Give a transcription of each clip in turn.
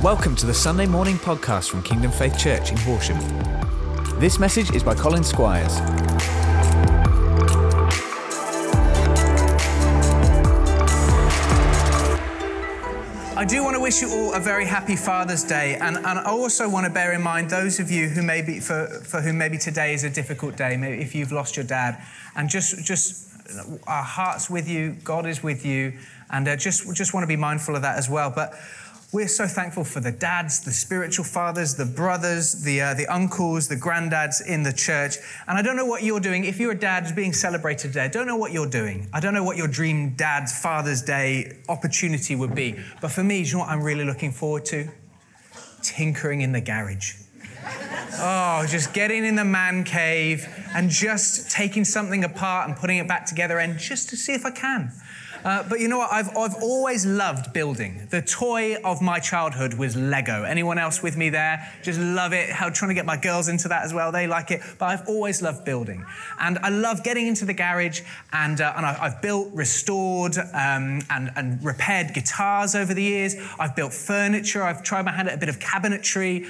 Welcome to the Sunday morning podcast from Kingdom Faith Church in Horsham. This message is by Colin Squires. I do want to wish you all a very happy Father's Day, and I also want to bear in mind those of you who maybe for whom maybe today is a difficult day, maybe if you've lost your dad, and just our hearts with you, God is with you, and just want to be mindful of that as well. But we're so thankful for the dads, the spiritual fathers, the brothers, the uncles, the granddads in the church. And I don't know what you're doing. If you're a dad being celebrated today, I don't know what you're doing. I don't know what your dream dad's Father's Day opportunity would be. But for me, do you know what I'm really looking forward to? Tinkering in the garage. Oh, just getting in the man cave and just taking something apart and putting it back together and just to see if I can. But you know what? I've always loved building. The toy of my childhood was Lego. Anyone else with me there? Just love it. Trying to get my girls into that as well. They like it. But I've always loved building. And I love getting into the garage and I've built, restored and repaired guitars over the years. I've built furniture. I've tried my hand at a bit of cabinetry.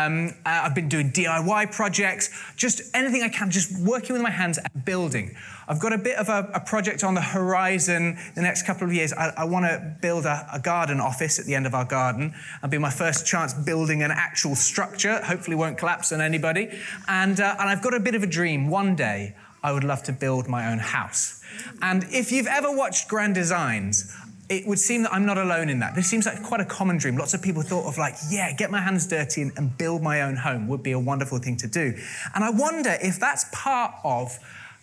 I've been doing DIY projects. Just anything I can, just working with my hands and building. I've got a bit of a project on the horizon the next couple of years. I want to build a garden office at the end of our garden. It'll be my first chance building an actual structure. Hopefully won't collapse on anybody. And I've got a bit of a dream. One day, I would love to build my own house. And if you've ever watched Grand Designs, it would seem that I'm not alone in that. This seems like quite a common dream. Lots of people thought of get my hands dirty and build my own home would be a wonderful thing to do. And I wonder if that's part of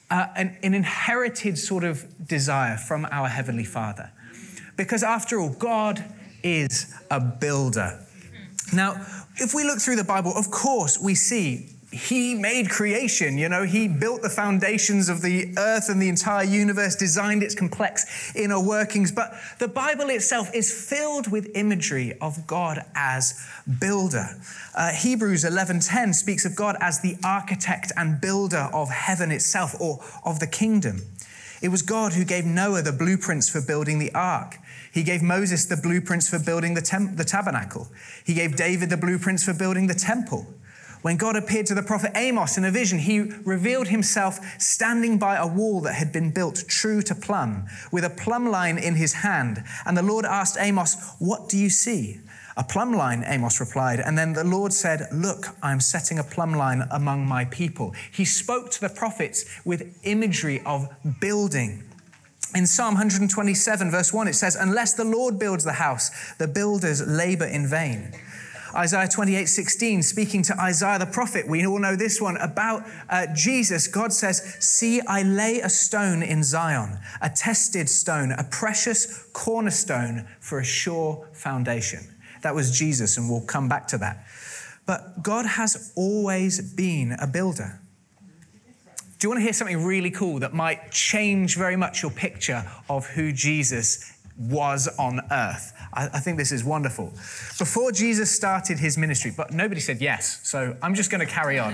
an inherited sort of desire from our Heavenly Father. Because after all, God is a builder. Now, if we look through the Bible, of course, we see He made creation, He built the foundations of the earth and the entire universe, designed its complex inner workings. But the Bible itself is filled with imagery of God as builder. Hebrews 11:10 speaks of God as the architect and builder of heaven itself, or of the kingdom. It was God who gave Noah the blueprints for building the ark. He gave Moses the blueprints for building the tabernacle. He gave David the blueprints for building the temple. When God appeared to the prophet Amos in a vision, he revealed himself standing by a wall that had been built true to plumb, with a plumb line in his hand. And the Lord asked Amos, "What do you see?" "A plumb line," Amos replied. And then the Lord said, "Look, I'm setting a plumb line among my people." He spoke to the prophets with imagery of building. In Psalm 127, verse 1, it says, "Unless the Lord builds the house, the builders labor in vain." Isaiah 28:16, speaking to Isaiah the prophet, we all know this one, about Jesus, God says, "See, I lay a stone in Zion, a tested stone, a precious cornerstone for a sure foundation." That was Jesus, and we'll come back to that. But God has always been a builder. Do you want to hear something really cool that might change very much your picture of who Jesus was on earth? I think this is wonderful. Before Jesus started his ministry, but nobody said yes, so I'm just going to carry on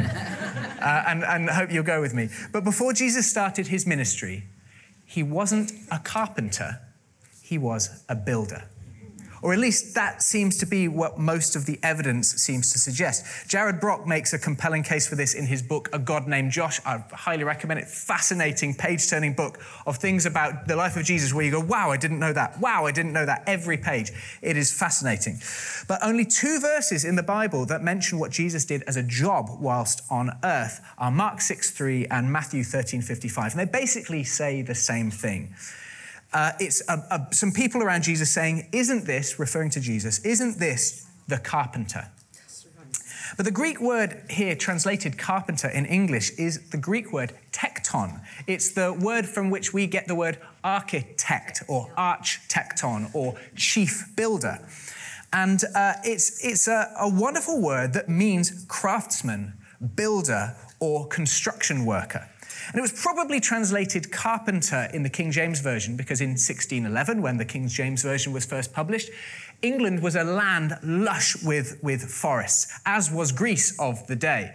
and hope you'll go with me. But before Jesus started his ministry, he wasn't a carpenter, he was a builder. Or at least that seems to be what most of the evidence seems to suggest. Jared Brock makes a compelling case for this in his book, A God Named Josh. I highly recommend it. Fascinating, page-turning book of things about the life of Jesus where you go, wow, I didn't know that. Wow, I didn't know that. Every page. It is fascinating. But only 2 verses in the Bible that mention what Jesus did as a job whilst on earth are Mark 6:3 and Matthew 13:55. And they basically say the same thing. It's some people around Jesus saying, "Isn't this," referring to Jesus, "isn't this the carpenter?" But the Greek word here translated carpenter in English is the Greek word tekton. It's the word from which we get the word architect or archtekton or chief builder. And it's a wonderful word that means craftsman, builder, or construction worker. And it was probably translated carpenter in the King James Version because in 1611, when the King James Version was first published, England was a land lush with forests, as was Greece of the day.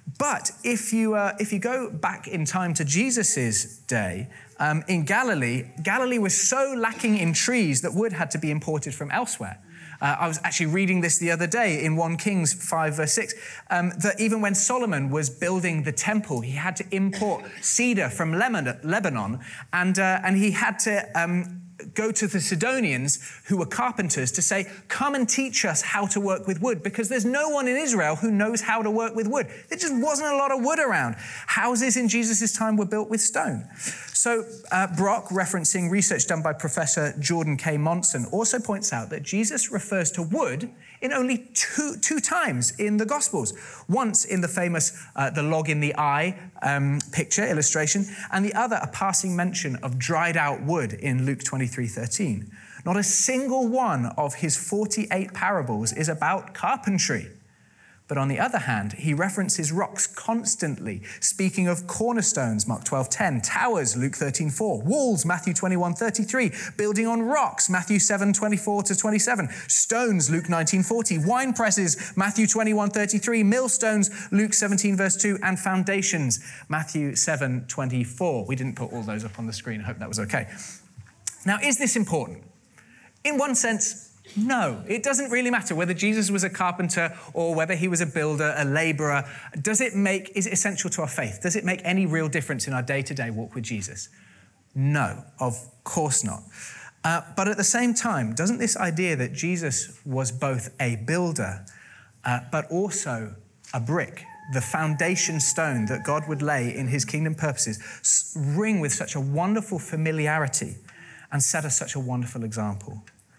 But if you go back in time to Jesus's day, in Galilee was so lacking in trees that wood had to be imported from elsewhere. I was actually reading this the other day in 1 Kings 5 verse 6, that even when Solomon was building the temple, he had to import cedar from Lebanon, and he had to go to the Sidonians, who were carpenters, to say, come and teach us how to work with wood, because there's no one in Israel who knows how to work with wood. There just wasn't a lot of wood around. Houses in Jesus' time were built with stone. So Brock, referencing research done by Professor Jordan K. Monson, also points out that Jesus refers to wood in only two times in the Gospels. Once in the famous the log in the eye picture, illustration, and the other a passing mention of dried out wood in Luke 23:13. Not a single one of his 48 parables is about carpentry. But on the other hand, he references rocks constantly, speaking of cornerstones, Mark 12:10, towers, Luke 13:4, walls, Matthew 21:33, building on rocks, Matthew 7:24-27, stones, Luke 19:40, wine presses, Matthew 21:33, millstones, Luke 17 verse 2, and foundations, Matthew 7:24. We didn't put all those up on the screen. I hope that was okay. Now, is this important? In one sense, no, it doesn't really matter whether Jesus was a carpenter or whether he was a builder, a laborer. Is it essential to our faith? Does it make any real difference in our day-to-day walk with Jesus? No, of course not. But at the same time, doesn't this idea that Jesus was both a builder, but also a brick, the foundation stone that God would lay in his kingdom purposes, ring with such a wonderful familiarity and set us such a wonderful example?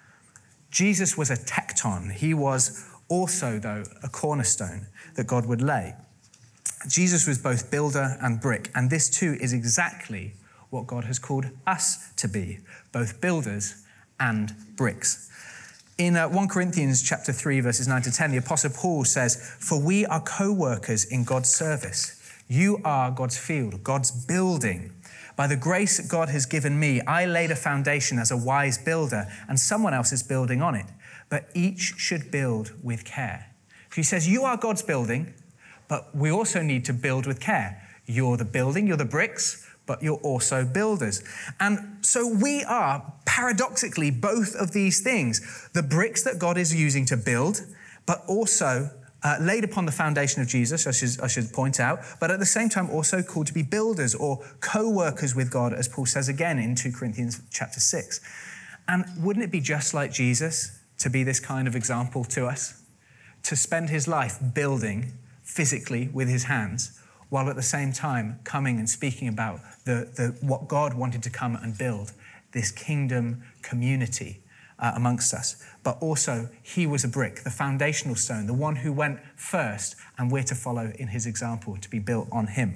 Jesus was a tecton. He was also, though, a cornerstone that God would lay. Jesus was both builder and brick, and this too is exactly what God has called us to be, both builders and bricks. In 1 Corinthians chapter 3, verses 9-10, the Apostle Paul says, "For we are co-workers in God's service. You are God's field, God's building. By the grace that God has given me, I laid a foundation as a wise builder, and someone else is building on it. But each should build with care." He says, you are God's building, but we also need to build with care. You're the building, you're the bricks, but you're also builders. And so we are, paradoxically, both of these things. The bricks that God is using to build, but also laid upon the foundation of Jesus, I should point out, but at the same time also called to be builders or co-workers with God, as Paul says again in 2 Corinthians chapter 6. And wouldn't it be just like Jesus to be this kind of example to us? To spend his life building physically with his hands, while at the same time coming and speaking about what God wanted to come and build, this kingdom community amongst us. But also, he was a brick, the foundational stone, the one who went first, and we're to follow in his example, to be built on him.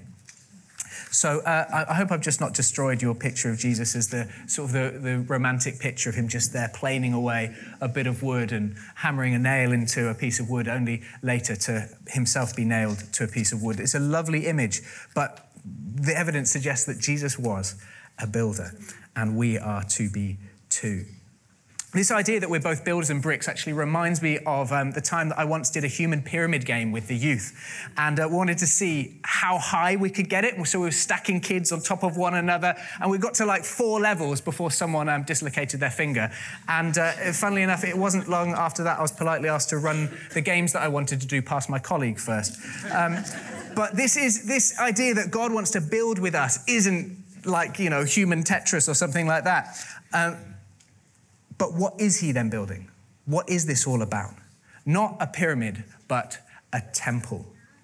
So I hope I've just not destroyed your picture of Jesus as the sort of the romantic picture of him just there planing away a bit of wood and hammering a nail into a piece of wood, only later to himself be nailed to a piece of wood. It's a lovely image, but the evidence suggests that Jesus was a builder, and we are to be too. This idea that we're both builders and bricks actually reminds me of the time that I once did a human pyramid game with the youth, and wanted to see how high we could get it. So we were stacking kids on top of one another, and we got to like 4 levels before someone dislocated their finger. And funnily enough, it wasn't long after that I was politely asked to run the games that I wanted to do past my colleague first. But this idea that God wants to build with us isn't like, human Tetris or something like that. But what is he then building? What is this all about? Not a pyramid, but a temple.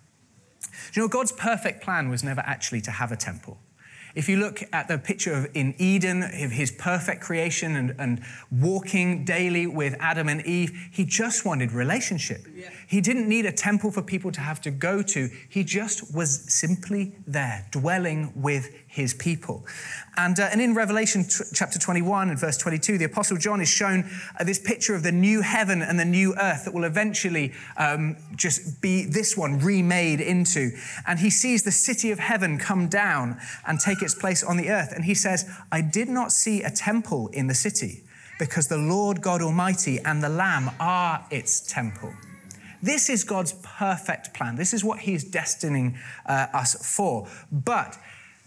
God's perfect plan was never actually to have a temple. If you look at the picture in Eden, of his perfect creation and walking daily with Adam and Eve, he just wanted relationship. Yeah. He didn't need a temple for people to have to go to. He just was simply there, dwelling with his people. And in Revelation chapter 21 and verse 22, the Apostle John is shown this picture of the new heaven and the new earth that will eventually just be this one remade into. And he sees the city of heaven come down and take its place on the earth. And he says, "I did not see a temple in the city, because the Lord God Almighty and the Lamb are its temple." This is God's perfect plan. This is what he's destining us for. But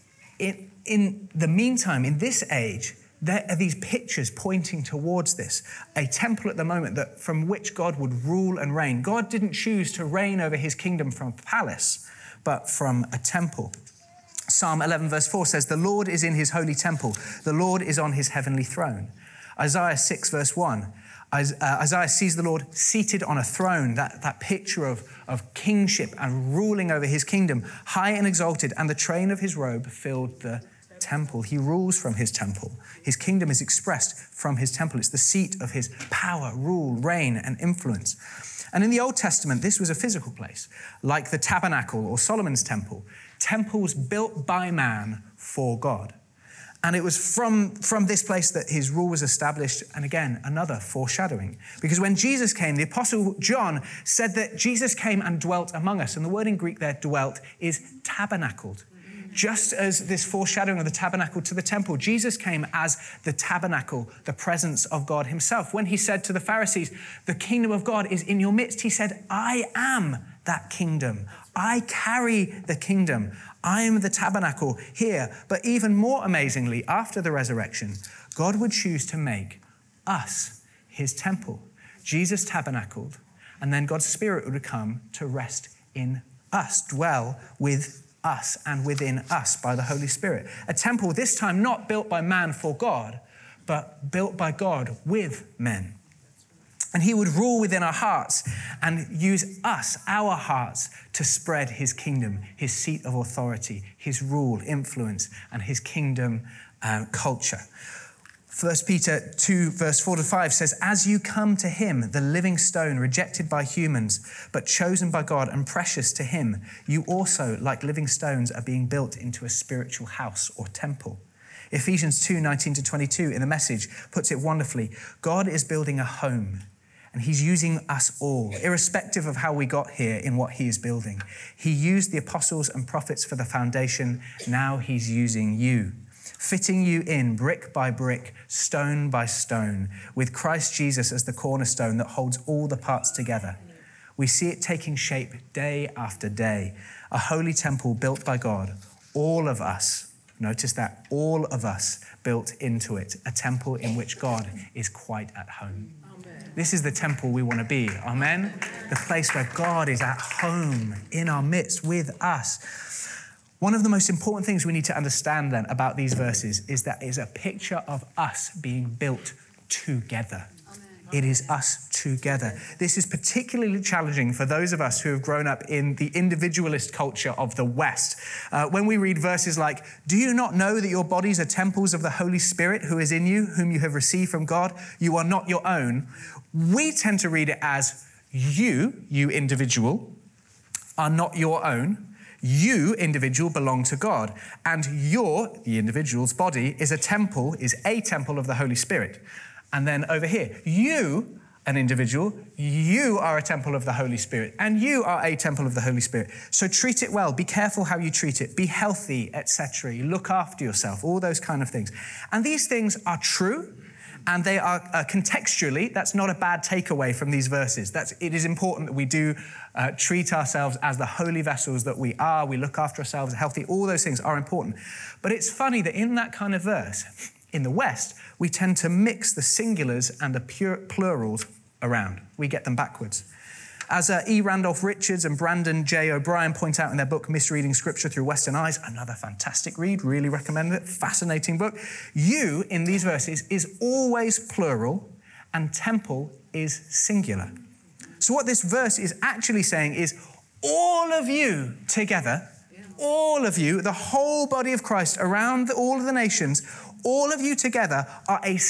in the meantime, in this age, there are these pictures pointing towards this. A temple at the moment from which God would rule and reign. God didn't choose to reign over his kingdom from a palace, but from a temple. Psalm 11 verse 4 says, "The Lord is in his holy temple. The Lord is on his heavenly throne." Isaiah 6 verse 1, Isaiah sees the Lord seated on a throne, that picture of kingship and ruling over his kingdom, high and exalted, and the train of his robe filled the temple. He rules from his temple. His kingdom is expressed from his temple. It's the seat of his power, rule, reign, and influence. And in the Old Testament, this was a physical place, like the tabernacle or Solomon's temple, temples built by man for God. And it was from this place that his rule was established. And again, another foreshadowing. Because when Jesus came, the Apostle John said that Jesus came and dwelt among us. And the word in Greek there, dwelt, is tabernacled. Just as this foreshadowing of the tabernacle to the temple, Jesus came as the tabernacle, the presence of God himself. When he said to the Pharisees, "The kingdom of God is in your midst," he said, "I am that kingdom. I carry the kingdom. I am the tabernacle here." But even more amazingly, after the resurrection, God would choose to make us his temple. Jesus tabernacled, and then God's Spirit would come to rest in us, dwell with us and within us by the Holy Spirit. A temple, this time not built by man for God, but built by God with men. And he would rule within our hearts and use us, our hearts, to spread his kingdom, his seat of authority, his rule, influence, and his kingdom culture. 1 Peter 2 verse 4-5 says, "As you come to him, the living stone rejected by humans, but chosen by God and precious to him, you also, like living stones, are being built into a spiritual house or temple." Ephesians 2:19-22 in the Message puts it wonderfully. God is building a home, and he's using us all, irrespective of how we got here in what he is building. He used the apostles and prophets for the foundation. Now he's using you, fitting you in brick by brick, stone by stone, with Christ Jesus as the cornerstone that holds all the parts together. We see it taking shape day after day, a holy temple built by God, all of us, notice that, all of us built into it, a temple in which God is quite at home. Amen. This is the temple we want to be, amen? The place where God is at home in our midst with us. One of the most important things we need to understand then about these verses is that it is a picture of us being built together. Amen. It is us together. This is particularly challenging for those of us who have grown up in the individualist culture of the West. When we read verses like, "Do you not know that your bodies are temples of the Holy Spirit who is in you, whom you have received from God? You are not your own." We tend to read it as, you individual, are not your own. You, individual, belong to God. And the individual's body, is a temple of the Holy Spirit. And then over here, you, an individual, you are a temple of the Holy Spirit. And you are a temple of the Holy Spirit. So treat it well. Be careful how you treat it. Be healthy, etc. You look after yourself, all those kind of things. And these things are true. And they are contextually, that's not a bad takeaway from these verses. It is important that we do treat ourselves as the holy vessels that we are. We look after ourselves, healthy. All those things are important. But it's funny that in that kind of verse, in the West, we tend to mix the singulars and the plurals around. We get them backwards. As E. Randolph Richards and Brandon J. O'Brien point out in their book, Misreading Scripture Through Western Eyes, another fantastic read, really recommend it, fascinating book. You, in these verses, is always plural and temple is singular. So what this verse is actually saying is all of you together, all of you, the whole body of Christ around all of the nations, all of you together are a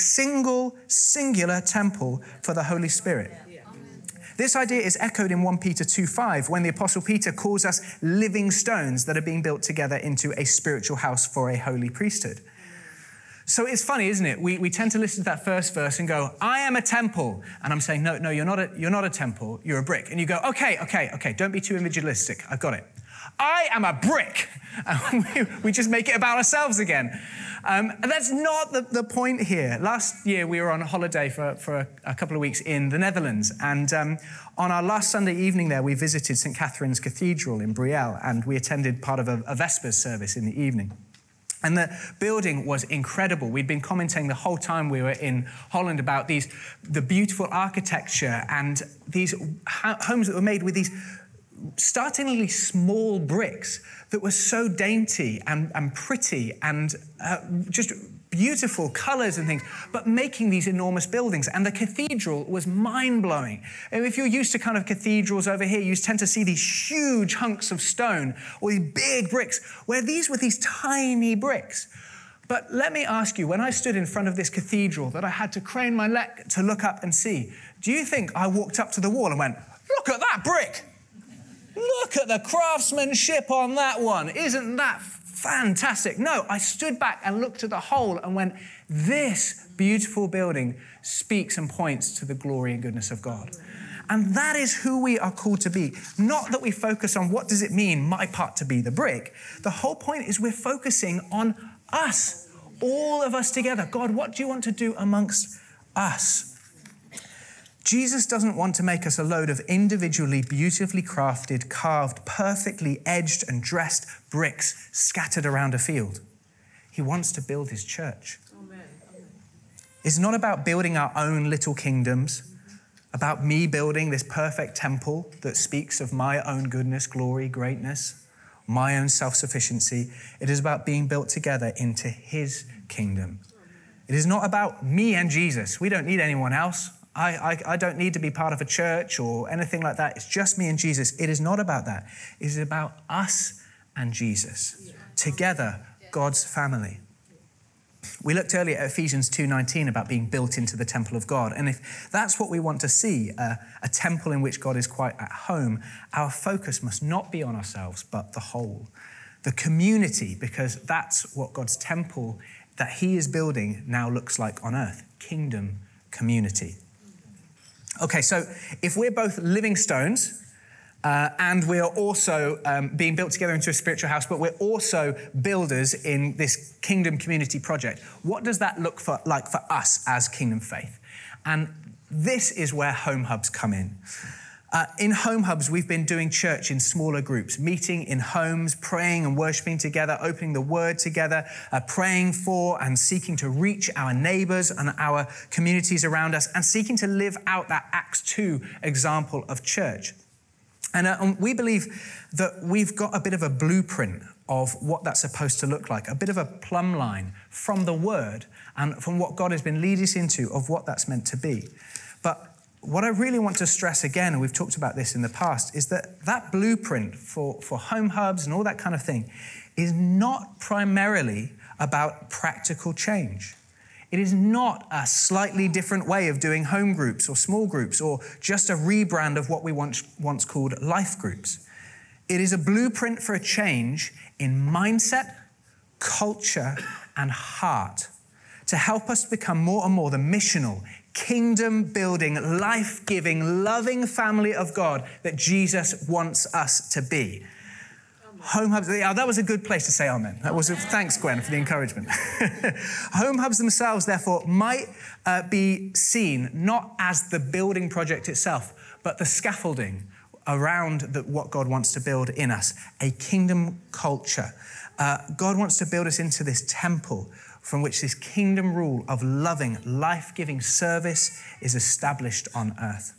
singular temple for the Holy Spirit. This idea is echoed in 1 Peter 2:5 when the Apostle Peter calls us living stones that are being built together into a spiritual house for a holy priesthood. So it's funny, isn't it? We tend to listen to that first verse and go, "I am a temple." And I'm saying, no, you're not a temple, you're a brick. And you go, okay, don't be too individualistic. I've got it. I am a brick. And we just make it about ourselves again. And that's not the point here. Last year, we were on a holiday for a couple of weeks in the Netherlands. And on our last Sunday evening there, we visited St. Catherine's Cathedral in Brielle, and we attended part of a Vespers service in the evening. And the building was incredible. We'd been commenting the whole time we were in Holland about the beautiful architecture and these homes that were made with these startlingly small bricks that were so dainty and pretty and just beautiful colours and things, but making these enormous buildings. And the cathedral was mind-blowing. And if you're used to kind of cathedrals over here, you tend to see these huge hunks of stone or these big bricks, where these were these tiny bricks. But let me ask you, when I stood in front of this cathedral that I had to crane my neck to look up and see, do you think I walked up to the wall and went, look at that brick? Look at the craftsmanship on that one. Isn't that fantastic? No, I stood back and looked at the whole and went, this beautiful building speaks and points to the glory and goodness of God. And that is who we are called to be. Not that we focus on what does it mean, my part to be the brick. The whole point is we're focusing on us, all of us together. God, what do you want to do amongst us? Jesus doesn't want to make us a load of individually, beautifully crafted, carved, perfectly edged and dressed bricks scattered around a field. He wants to build his church. Amen. It's not about building our own little kingdoms, about me building this perfect temple that speaks of my own goodness, glory, greatness, my own self-sufficiency. It is about being built together into his kingdom. It is not about me and Jesus. We don't need anyone else. I don't need to be part of a church or anything like that. It's just me and Jesus. It is not about that. It is about us and Jesus. Together, God's family. We looked earlier at Ephesians 2:19 about being built into the temple of God. And if that's what we want to see, a temple in which God is quite at home, our focus must not be on ourselves, but the whole. The community, because that's what God's temple that he is building now looks like on earth. Kingdom community. Okay, so if we're both living stones and we are also being built together into a spiritual house, but we're also builders in this kingdom community project, what does that look like for us as Kingdom Faith? And this is where Home Hubs come in. In Home Hubs, we've been doing church in smaller groups, meeting in homes, praying and worshiping together, opening the word together, praying for and seeking to reach our neighbors and our communities around us, and seeking to live out that Acts 2 example of church. And we believe that we've got a bit of a blueprint of what that's supposed to look like, a bit of a plumb line from the word and from what God has been leading us into of what that's meant to be. But what I really want to stress again, and we've talked about this in the past, is that blueprint for Home Hubs and all that kind of thing is not primarily about practical change. It is not a slightly different way of doing home groups or small groups or just a rebrand of what we once called life groups. It is a blueprint for a change in mindset, culture, and heart to help us become more and more the missional, kingdom-building, life-giving, loving family of God that Jesus wants us to be. Home Hubs, that was a good place to say amen. Thanks, Gwen, for the encouragement. Home Hubs themselves, therefore, might be seen not as the building project itself, but the scaffolding around what God wants to build in us, a kingdom culture. God wants to build us into this temple from which this kingdom rule of loving, life-giving service is established on earth.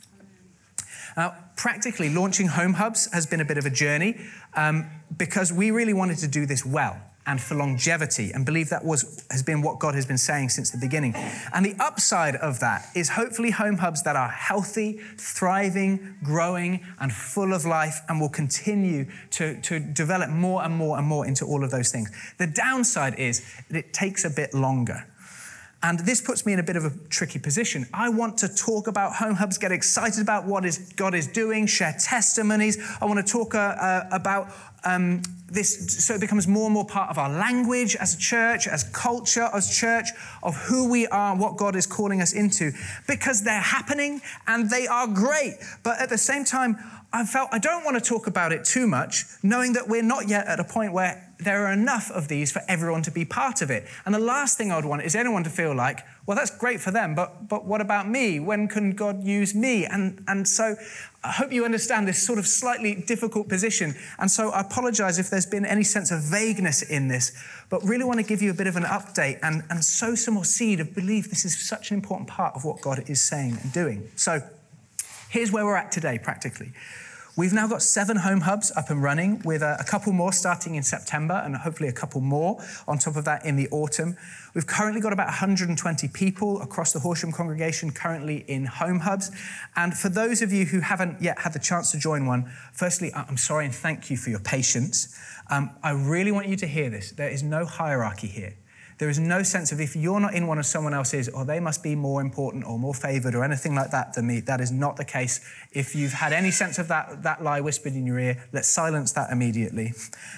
Now, practically, launching Home Hubs has been a bit of a journey because we really wanted to do this well and for longevity, and believe that has been what God has been saying since the beginning. And the upside of that is hopefully Home Hubs that are healthy, thriving, growing, and full of life, and will continue to develop more and more and more into all of those things. The downside is that it takes a bit longer. And this puts me in a bit of a tricky position. I want to talk about Home Hubs, get excited about what God is doing, share testimonies. I want to talk about so it becomes more and more part of our language as a church, as culture, as church, of who we are, what God is calling us into, because they're happening and they are great. But at the same time, I don't want to talk about it too much, knowing that we're not yet at a point where there are enough of these for everyone to be part of it. And the last thing I would want is anyone to feel like, well, that's great for them, but what about me? When can God use me? And so I hope you understand this sort of slightly difficult position. And so I apologize if there's been any sense of vagueness in this, but really want to give you a bit of an update and sow some more seed of belief. This is such an important part of what God is saying and doing. So here's where we're at today, practically. We've now got 7 home hubs up and running, with a couple more starting in September and hopefully a couple more on top of that in the autumn. We've currently got about 120 people across the Horsham congregation currently in home hubs. And for those of you who haven't yet had the chance to join one, firstly, I'm sorry and thank you for your patience. I really want you to hear this. There is no hierarchy here. There is no sense of if you're not in one and someone else is, or they must be more important or more favoured or anything like that than me. That is not the case. If you've had any sense of that lie whispered in your ear, let's silence that immediately.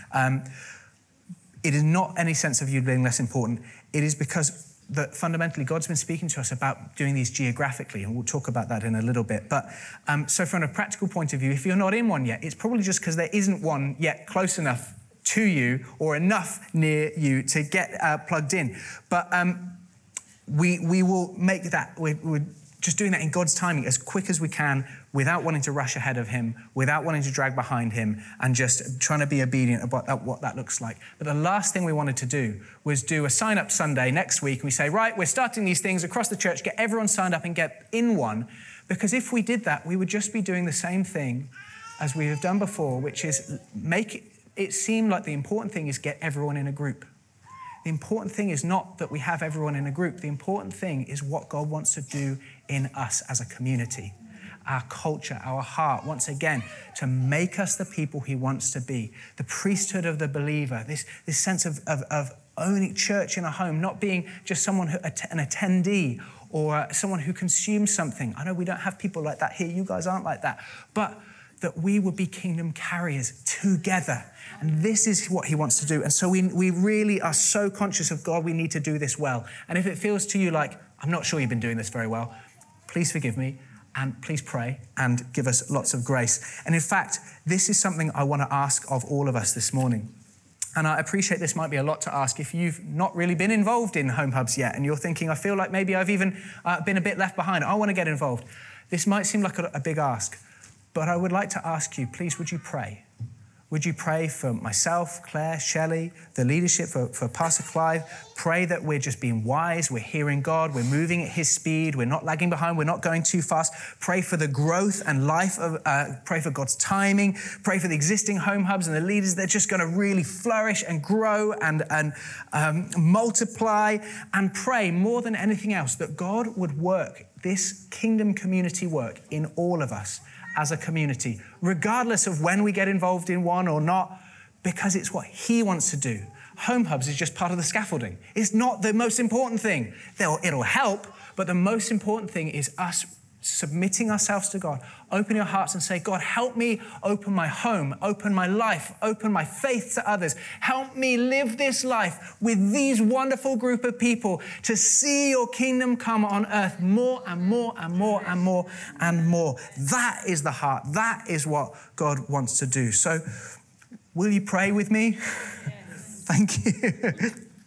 It is not any sense of you being less important. It is because that fundamentally God's been speaking to us about doing these geographically, and we'll talk about that in a little bit. But so from a practical point of view, if you're not in one yet, it's probably just because there isn't one yet close enough to you or enough near you to get plugged in. But we will make that, we're just doing that in God's timing as quick as we can, without wanting to rush ahead of him, without wanting to drag behind him, and just trying to be obedient about what that looks like. But the last thing we wanted to do was do a sign-up Sunday next week, and we say, right, we're starting these things across the church, get everyone signed up and get in one. Because if we did that, we would just be doing the same thing as we have done before, which is make it seemed like the important thing is get everyone in a group. The important thing is not that we have everyone in a group. The important thing is what God wants to do in us as a community, our culture, our heart, once again, to make us the people he wants to be, the priesthood of the believer, this sense of owning church in a home, not being just someone an attendee or someone who consumes something. I know we don't have people like that here. You guys aren't like that. But that we would be kingdom carriers together. And this is what he wants to do. And so we really are so conscious of God, we need to do this well. And if it feels to you like, I'm not sure you've been doing this very well, please forgive me and please pray and give us lots of grace. And in fact, this is something I want to ask of all of us this morning. And I appreciate this might be a lot to ask if you've not really been involved in home hubs yet and you're thinking, I feel like maybe I've even been a bit left behind. I want to get involved. This might seem like a big ask. But I would like to ask you, please, would you pray? Would you pray for myself, Claire, Shelley, the leadership, for Pastor Clive? Pray that we're just being wise, we're hearing God, we're moving at his speed, we're not lagging behind, we're not going too fast. Pray for the growth and life of, pray for God's timing, pray for the existing home hubs and the leaders. They're just going to really flourish and grow and multiply, and pray more than anything else that God would work this kingdom community work in all of us as a community, regardless of when we get involved in one or not, because it's what he wants to do. Home hubs is just part of the scaffolding. It's not the most important thing. It'll help, but the most important thing is us submitting ourselves to God, open your hearts and say, God, help me open my home, open my life, open my faith to others. Help me live this life with these wonderful group of people to see your kingdom come on earth more and more and more and more and more. That is the heart. That is what God wants to do. So will you pray with me? Yes. Thank you.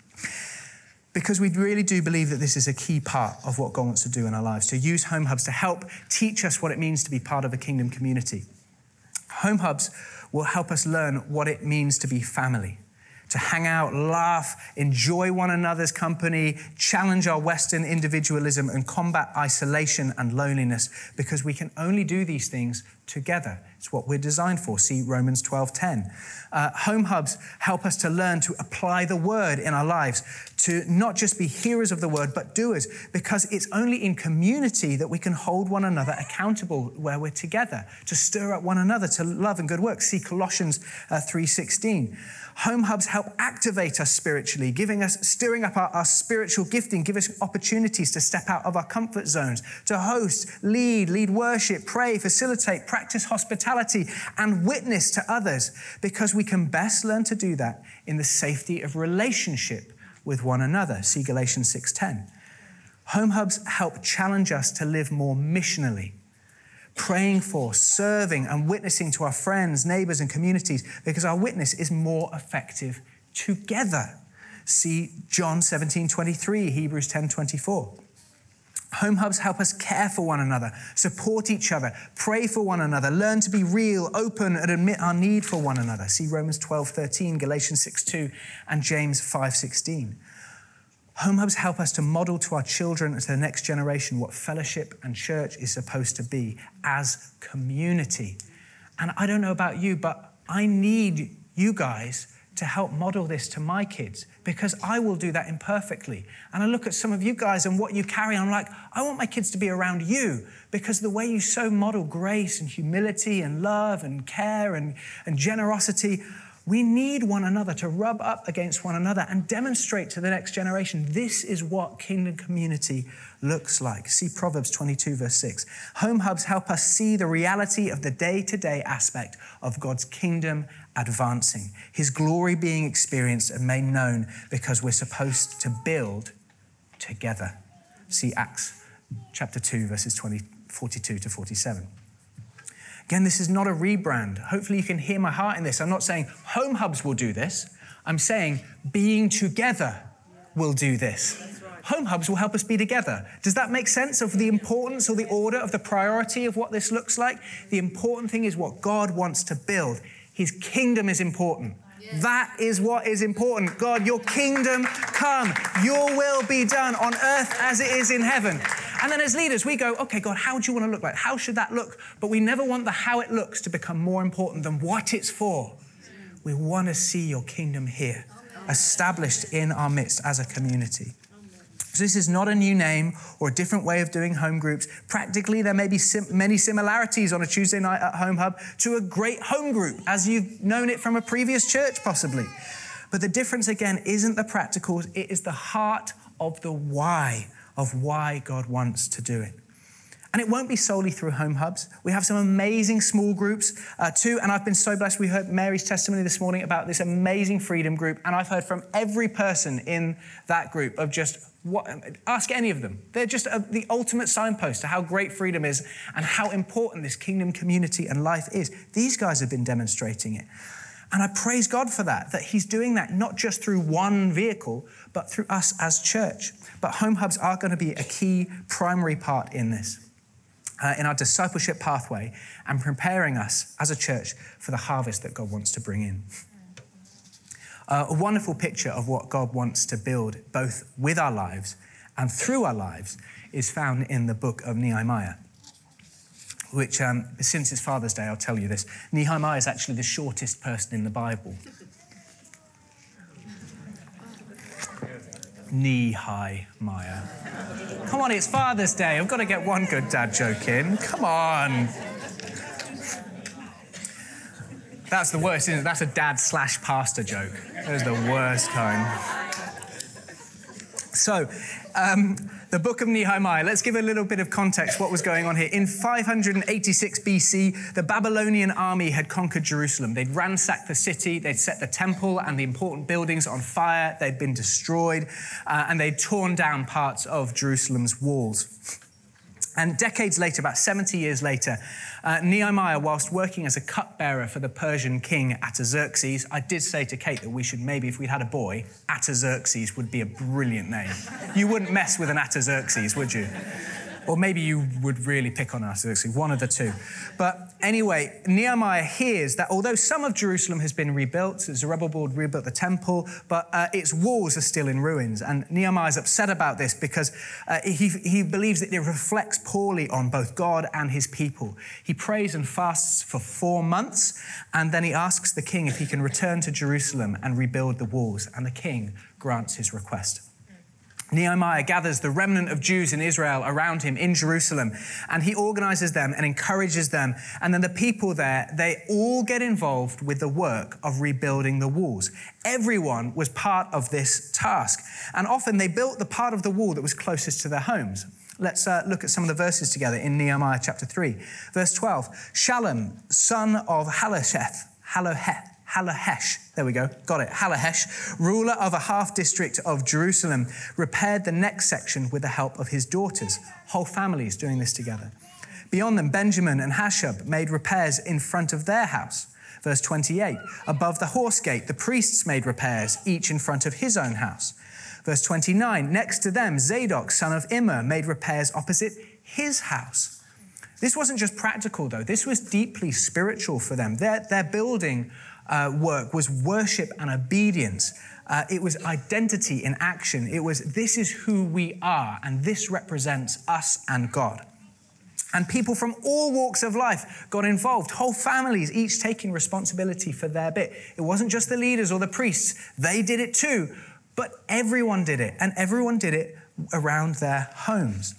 Because we really do believe that this is a key part of what God wants to do in our lives, to use home hubs to help teach us what it means to be part of a kingdom community. Home hubs will help us learn what it means to be family, to hang out, laugh, enjoy one another's company, challenge our Western individualism and combat isolation and loneliness, because we can only do these things together. It's what we're designed for. See Romans 12:10. Home hubs help us to learn to apply the word in our lives, to not just be hearers of the word, but doers, because it's only in community that we can hold one another accountable where we're together, to stir up one another to love and good works. See Colossians 3:16. Home hubs help activate us spiritually, stirring up our spiritual gifting, give us opportunities to step out of our comfort zones, to host, lead worship, pray, facilitate, practice hospitality, and witness to others, because we can best learn to do that in the safety of relationship with one another. See Galatians 6:10. Home hubs help challenge us to live more missionally, praying for, serving, and witnessing to our friends, neighbors, and communities, because our witness is more effective together. See John 17:23, Hebrews 10:24. Home hubs help us care for one another, support each other, pray for one another, learn to be real, open, and admit our need for one another. See Romans 12:13, Galatians 6:2, and James 5:16. Home hubs help us to model to our children and to the next generation what fellowship and church is supposed to be as community. And I don't know about you, but I need you guys to help model this to my kids, because I will do that imperfectly. And I look at some of you guys and what you carry, and I'm like, I want my kids to be around you, because the way you so model grace and humility and love and care and generosity, we need one another to rub up against one another and demonstrate to the next generation, this is what kingdom community looks like. See Proverbs 22, verse 6. Home hubs help us see the reality of the day-to-day aspect of God's kingdom advancing, his glory being experienced and made known, because we're supposed to build together. See Acts chapter 2, verses 42 to 47. Again, this is not a rebrand. Hopefully you can hear my heart in this. I'm not saying home hubs will do this. I'm saying being together will do this. Home hubs will help us be together. Does that make sense of the importance or the order of the priority of what this looks like? The important thing is what God wants to build. His kingdom is important. That is what is important. God, your kingdom come. Your will be done on earth as it is in heaven. And then as leaders, we go, okay, God, how do you want to look like? How should that look? But we never want the how it looks to become more important than what it's for. We want to see your kingdom here, established in our midst as a community. So this is not a new name or a different way of doing home groups. Practically, there may be many similarities on a Tuesday night at Home Hub to a great home group, as you've known it from a previous church, possibly. But the difference, again, isn't the practicals. It is the heart of the why of why God wants to do it. And it won't be solely through home hubs. We have some amazing small groups too. And I've been so blessed. We heard Mary's testimony this morning about this amazing freedom group. And I've heard from every person in that group of just ask any of them. They're just the ultimate signpost to how great freedom is and how important this kingdom community and life is. These guys have been demonstrating it. And I praise God for that he's doing that not just through one vehicle, but through us as church. But home hubs are going to be a key primary part in this, in our discipleship pathway and preparing us as a church for the harvest that God wants to bring in. A wonderful picture of what God wants to build both with our lives and through our lives is found in the book of Nehemiah, which, since it's Father's Day, I'll tell you this. Nehemiah is actually the shortest person in the Bible. Nehemiah. Come on, it's Father's Day. I've got to get one good dad joke in. Come on. That's the worst, isn't it? That's a dad/pastor joke. That is the worst kind. So, the book of Nehemiah, let's give a little bit of context what was going on here. In 586 BC, the Babylonian army had conquered Jerusalem. They'd ransacked the city, they'd set the temple and the important buildings on fire, they'd been destroyed, and they'd torn down parts of Jerusalem's walls. And decades later, about 70 years later, Nehemiah, whilst working as a cupbearer for the Persian king Artaxerxes, I did say to Kate that we should maybe, if we had a boy, Artaxerxes would be a brilliant name. You wouldn't mess with an Artaxerxes, would you? Or maybe you would really pick on Artaxerxes, one of the two. But anyway, Nehemiah hears that although some of Jerusalem has been rebuilt, Zerubbabel rebuilt the temple, but its walls are still in ruins. And Nehemiah's upset about this because he believes that it reflects poorly on both God and his people. He prays and fasts for 4 months, and then he asks the king if he can return to Jerusalem and rebuild the walls. And the king grants his request. Nehemiah gathers the remnant of Jews in Israel around him in Jerusalem, and he organizes them and encourages them. And then the people there, they all get involved with the work of rebuilding the walls. Everyone was part of this task. And often they built the part of the wall that was closest to their homes. Let's look at some of the verses together in Nehemiah chapter 3. Verse 12, Shallum, son of Halohesh, there we go, got it, Halohesh, ruler of a half district of Jerusalem, repaired the next section with the help of his daughters. Whole families doing this together. Beyond them, Benjamin and Hashub made repairs in front of their house. Verse 28, above the horse gate, the priests made repairs, each in front of his own house. Verse 29, next to them, Zadok, son of Immer, made repairs opposite his house. This wasn't just practical, though. This was deeply spiritual for them. Their building work was worship and obedience. It was identity in action. It was, this is who we are, and this represents us and God. And people from all walks of life got involved, whole families, each taking responsibility for their bit. It wasn't just the leaders or the priests. They did it too, but everyone did it, and everyone did it around their homes.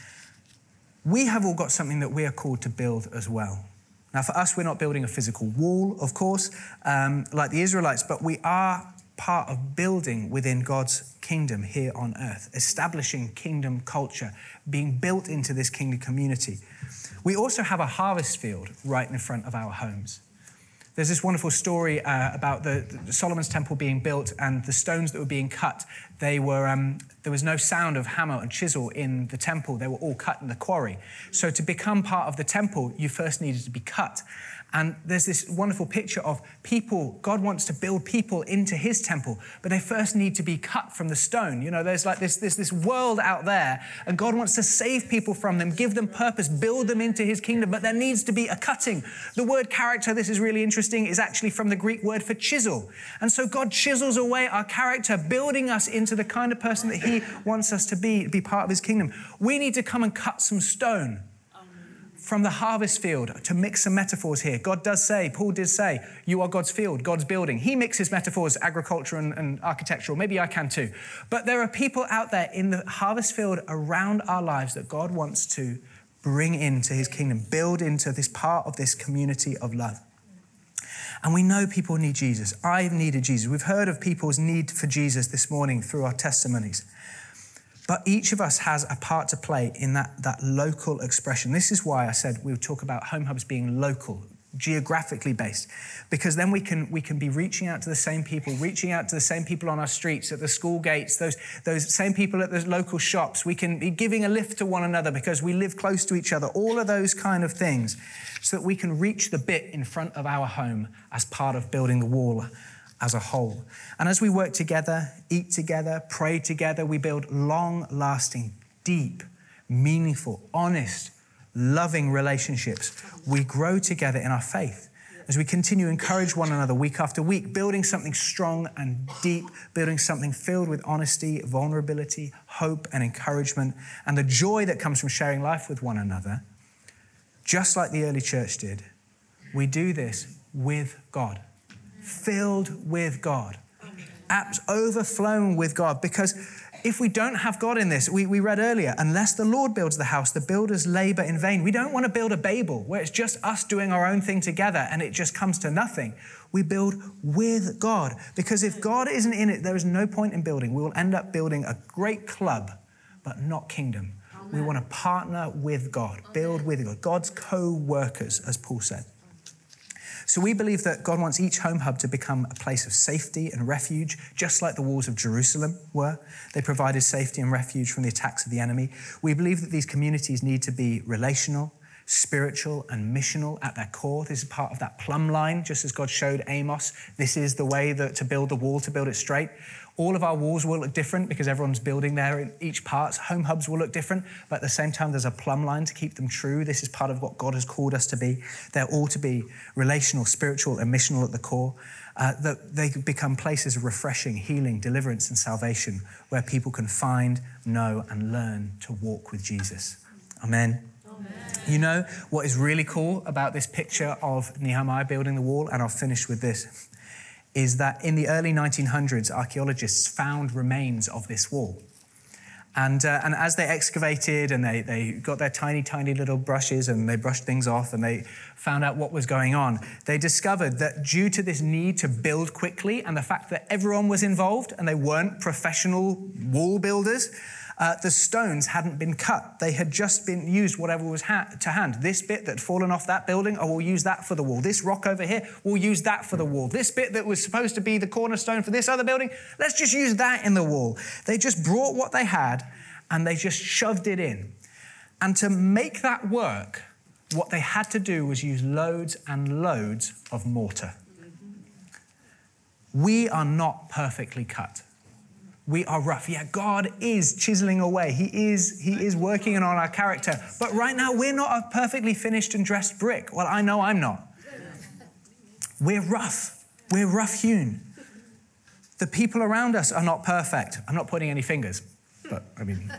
We have all got something that we are called to build as well. Now, for us, we're not building a physical wall, of course, like the Israelites, but we are part of building within God's kingdom here on earth, establishing kingdom culture, being built into this kingdom community. We also have a harvest field right in front of our homes. There's this wonderful story about the Solomon's temple being built, and the stones that were being cut, there was no sound of hammer and chisel in the temple. They were all cut in the quarry. So to become part of the temple, you first needed to be cut. And there's this wonderful picture of people. God wants to build people into his temple, but they first need to be cut from the stone. You know, there's like this world out there, and God wants to save people from them, give them purpose, build them into his kingdom, but there needs to be a cutting. The word character, this is really interesting, is actually from the Greek word for chisel. And so God chisels away our character, building us into the kind of person that he wants us to be part of his kingdom. We need to come and cut some stone from the harvest field, to mix some metaphors here. God does say, Paul did say, you are God's field, God's building. He mixes metaphors, agriculture and architectural. Maybe I can too. But there are people out there in the harvest field around our lives that God wants to bring into his kingdom, build into this part of this community of love. And we know people need Jesus. I've needed Jesus. We've heard of people's need for Jesus this morning through our testimonies. But each of us has a part to play in that local expression. This is why I said we would talk about home hubs being local, geographically based, because then we can be reaching out to the same people on our streets, at the school gates, those same people at the local shops. We can be giving a lift to one another because we live close to each other, all of those kind of things, so that we can reach the bit in front of our home as part of building the wall as a whole. And as we work together, eat together, pray together, we build long-lasting, deep, meaningful, honest, loving relationships. We grow together in our faith as we continue to encourage one another week after week, building something strong and deep, building something filled with honesty, vulnerability, hope, and encouragement, and the joy that comes from sharing life with one another. Just like the early church did, we do this with God. Filled with God, overflowing with God. Because if we don't have God in this, we read earlier, unless the Lord builds the house, the builders labor in vain. We don't want to build a Babel where it's just us doing our own thing together and it just comes to nothing. We build with God, because if God isn't in it, there is no point in building. We will end up building a great club, but not kingdom. Amen. We want to partner with God, build with God, God's co-workers, as Paul said. So we believe that God wants each home hub to become a place of safety and refuge, just like the walls of Jerusalem were. They provided safety and refuge from the attacks of the enemy. We believe that these communities need to be relational, spiritual, and missional at their core. This is part of that plumb line, just as God showed Amos. This is the way that to build the wall, to build it straight. All of our walls will look different because everyone's building there in each part. Home hubs will look different, but at the same time, there's a plumb line to keep them true. This is part of what God has called us to be. They're all to be relational, spiritual, and missional at the core. That they become places of refreshing, healing, deliverance, and salvation where people can find, know, and learn to walk with Jesus. Amen. You know what is really cool about this picture of Nehemiah building the wall, and I'll finish with this, is that in the early 1900s, archaeologists found remains of this wall. And as they excavated and they got their tiny, tiny little brushes and they brushed things off and they found out what was going on, they discovered that due to this need to build quickly and the fact that everyone was involved and they weren't professional wall builders, the stones hadn't been cut. They had just been used whatever was to hand. This bit that had fallen off that building, we'll use that for the wall. This rock over here, we'll use that for the wall. This bit that was supposed to be the cornerstone for this other building, let's just use that in the wall. They just brought what they had and they just shoved it in. And to make that work, what they had to do was use loads and loads of mortar. We are not perfectly cut. We are rough. Yeah, God is chiseling away. He is working on our character. But right now, we're not a perfectly finished and dressed brick. Well, I know I'm not. We're rough. We're rough-hewn. The people around us are not perfect. I'm not pointing any fingers, but I mean...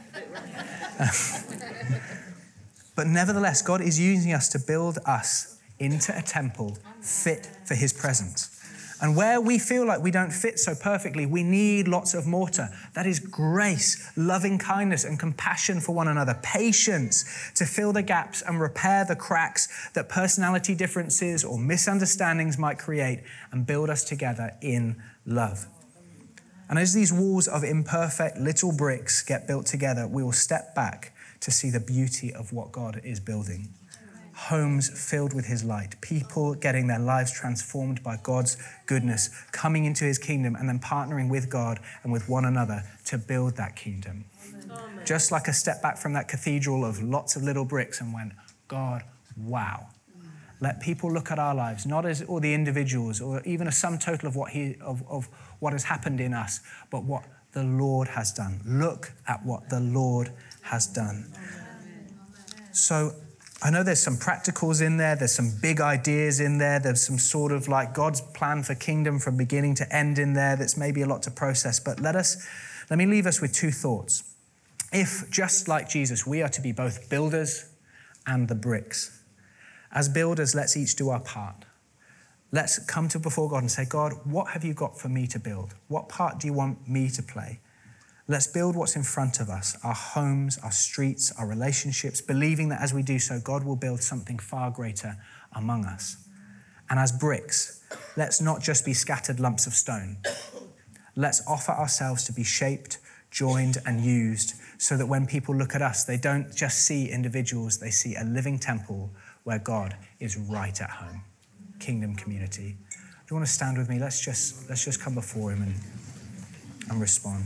But nevertheless, God is using us to build us into a temple fit for his presence. And where we feel like we don't fit so perfectly, we need lots of mortar. That is grace, loving kindness and compassion for one another, patience to fill the gaps and repair the cracks that personality differences or misunderstandings might create and build us together in love. And as these walls of imperfect little bricks get built together, we will step back to see the beauty of what God is building. Homes filled with his light, people getting their lives transformed by God's goodness, coming into his kingdom and then partnering with God and with one another to build that kingdom. Amen. Just like a step back from that cathedral of lots of little bricks and went, God, wow. Let people look at our lives, not as all the individuals or even a sum total of what has happened in us, but what the Lord has done. Look at what the Lord has done. So I know there's some practicals in there. There's some big ideas in there. There's some sort of like God's plan for kingdom from beginning to end in there. That's maybe a lot to process. But let me leave us with two thoughts. If, just like Jesus, we are to be both builders and the bricks. As builders, let's each do our part. Let's come to before God and say, God, what have you got for me to build? What part do you want me to play? Let's build what's in front of us, our homes, our streets, our relationships, believing that as we do so, God will build something far greater among us. And as bricks, let's not just be scattered lumps of stone. Let's offer ourselves to be shaped, joined, and used so that when people look at us, they don't just see individuals, they see a living temple where God is right at home. Kingdom community. Do you want to stand with me? Let's just come before him and respond.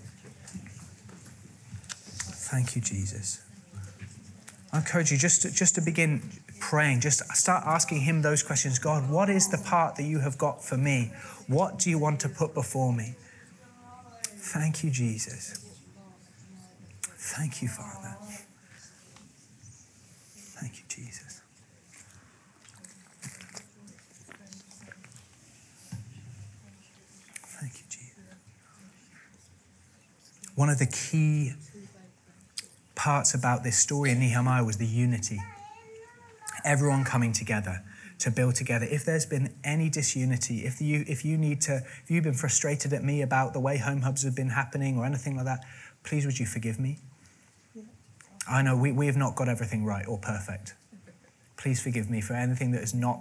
Thank you, Jesus. I encourage you just to begin praying. Just start asking him those questions. God, what is the part that you have got for me? What do you want to put before me? Thank you, Jesus. Thank you, Father. Thank you, Jesus. Thank you, Jesus. One of the key parts about this story in Nehemiah was the unity. Everyone coming together to build together. If there's been any disunity, if you've been frustrated at me about the way home hubs have been happening or anything like that, please would you forgive me? I know we have not got everything right or perfect. Please forgive me for anything that has not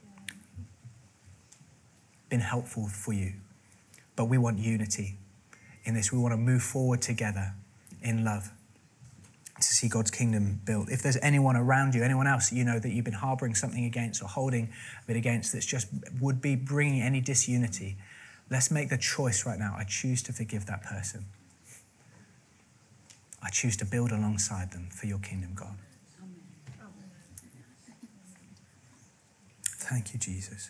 been helpful for you. But we want unity in this. We want to move forward together in love to see God's kingdom built. If there's anyone around you, anyone else you know that you've been harboring something against or holding a bit against that's just would be bringing any disunity, let's make the choice right now. I choose to forgive that person. I choose to build alongside them for your kingdom, God. Thank you, Jesus.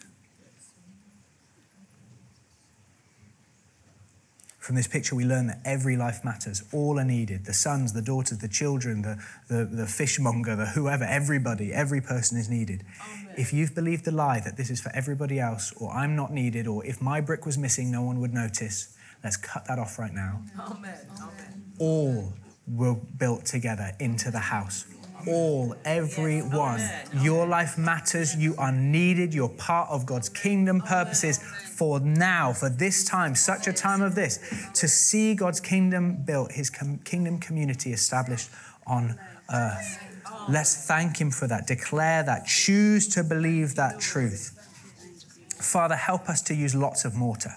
From this picture, we learn that every life matters. All are needed. The sons, the daughters, the children, the fishmonger, the whoever, everybody, every person is needed. Amen. If you've believed the lie that this is for everybody else, or I'm not needed, or if my brick was missing, no one would notice, let's cut that off right now. Amen. All were built together into the house. all, everyone. Your life matters. You are needed. You're part of God's kingdom purposes for now, for this time, such a time of this, to see God's kingdom built, his kingdom community established on earth. Let's thank him for that. Declare that. Choose to believe that truth. Father, help us to use lots of mortar.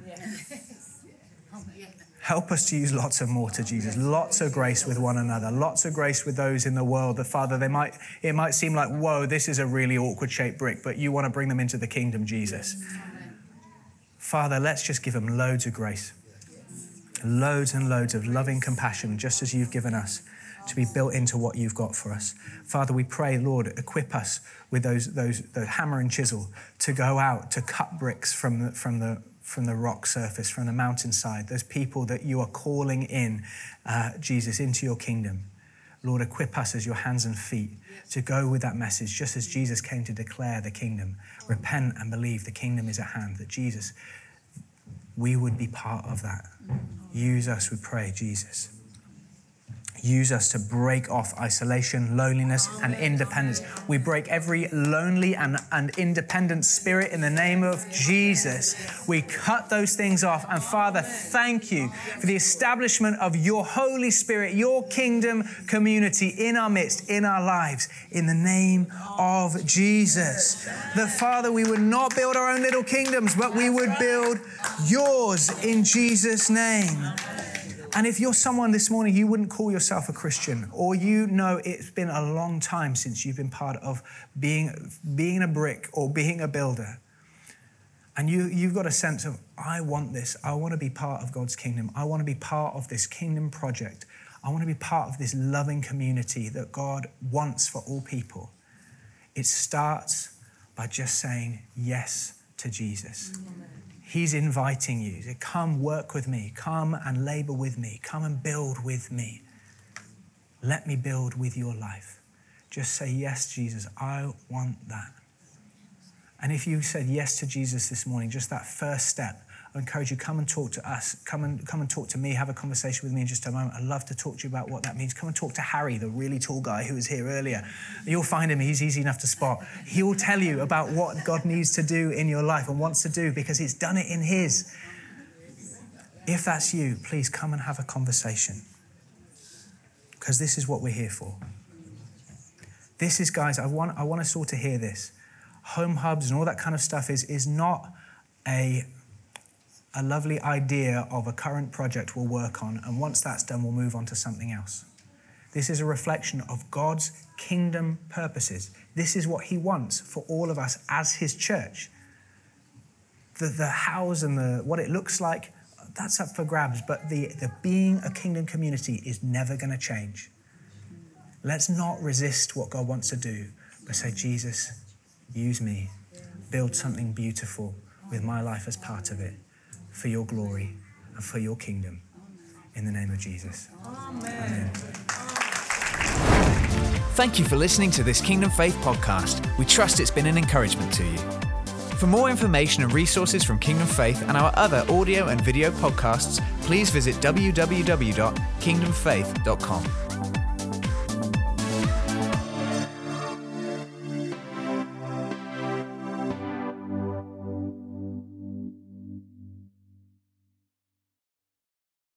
Help us to use lots of mortar, Jesus. Lots of grace with one another. Lots of grace with those in the world that, Father, it might seem like, whoa, this is a really awkward shaped brick, but you want to bring them into the kingdom, Jesus. Father, let's just give them loads of grace. Loads and loads of loving compassion, just as you've given us, to be built into what you've got for us. Father, we pray, Lord, equip us with the hammer and chisel to go out, to cut bricks from the rock surface, from the mountainside, those people that you are calling in, Jesus, into your kingdom. Lord, equip us as your hands and feet to go with that message, just as Jesus came to declare the kingdom. Repent and believe the kingdom is at hand, that Jesus, we would be part of that. Use us, we pray, Jesus. Use us to break off isolation, loneliness, and independence. We break every lonely and independent spirit in the name of Jesus. We cut those things off. And Father, thank you for the establishment of your Holy Spirit, your kingdom community in our midst, in our lives, in the name of Jesus. That, Father, we would not build our own little kingdoms, but we would build yours in Jesus' name. And if you're someone this morning, you wouldn't call yourself a Christian, or you know it's been a long time since you've been part of being a brick or being a builder, and you've got a sense of, I want this. I want to be part of God's kingdom. I want to be part of this kingdom project. I want to be part of this loving community that God wants for all people. It starts by just saying yes to Jesus. He's inviting you to come work with me, come and labor with me, come and build with me. Let me build with your life. Just say, yes, Jesus, I want that. And if you said yes to Jesus this morning, just that first step, I encourage you, come and talk to us. Come and talk to me. Have a conversation with me in just a moment. I'd love to talk to you about what that means. Come and talk to Harry, the really tall guy who was here earlier. You'll find him. He's easy enough to spot. He will tell you about what God needs to do in your life and wants to do because he's done it in his. If that's you, please come and have a conversation, because this is what we're here for. This is, guys, I want us all to hear this. Home hubs and all that kind of stuff is not a lovely idea of a current project we'll work on, and once that's done, we'll move on to something else. This is a reflection of God's kingdom purposes. This is what he wants for all of us as his church. The hows and what it looks like, that's up for grabs, but the being a kingdom community is never going to change. Let's not resist what God wants to do, but say, Jesus, use me. Build something beautiful with my life as part of it, for your glory and for your kingdom. In the name of Jesus. Amen. Thank you for listening to this Kingdom Faith podcast. We trust it's been an encouragement to you. For more information and resources from Kingdom Faith and our other audio and video podcasts, please visit www.kingdomfaith.com.